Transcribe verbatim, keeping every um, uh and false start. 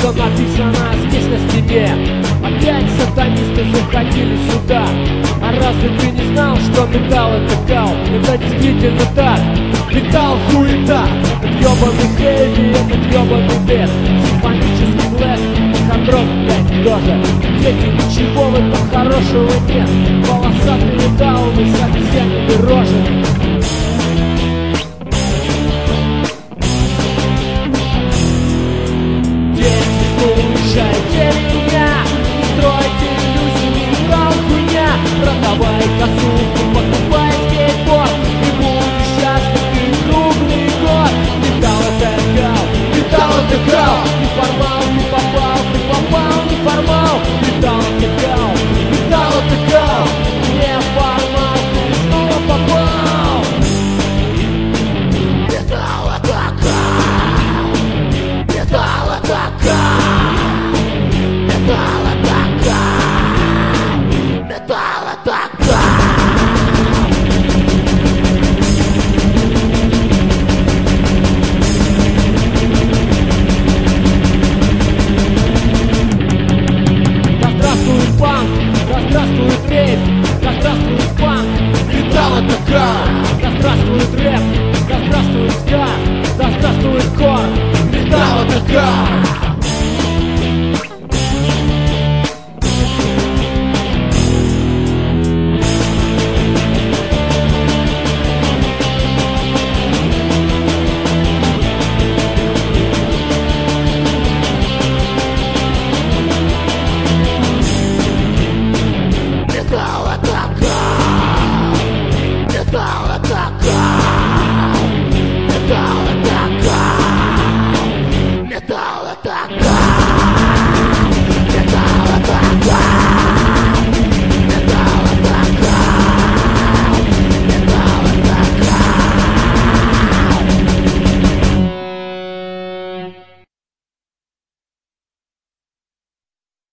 что написано здесь на стене. Опять сатанисты заходили сюда. А разве ты не знал, что металл это кал? Это действительно так. Металл хуета. Этот ёбаный хэви, этот ёбаный дэт. Симфонический блэк, хард-рок, блядь, тоже. Дети, ничего в этом хорошего нет. Волосатые дауны с обезьянными рожами. Дети, слушайте меня, не стройте иллюзии, металл хуйня. Продавай косуху, покупай скейтборд, и будешь счастлив ты круглый год. Металл это кал, металл это кал. Не формал, не попал, ты попал, не формал. Металл это кал, металл это кал. Не формал, ты снова попал. Металл это кал, металл это кал, металл это кал, металл это кал. Панк, да здравствует рейв, да здравствует панк, металл это кал. Да здравствует рэп, да здравствует ска, да здравствует кор, металл это кал.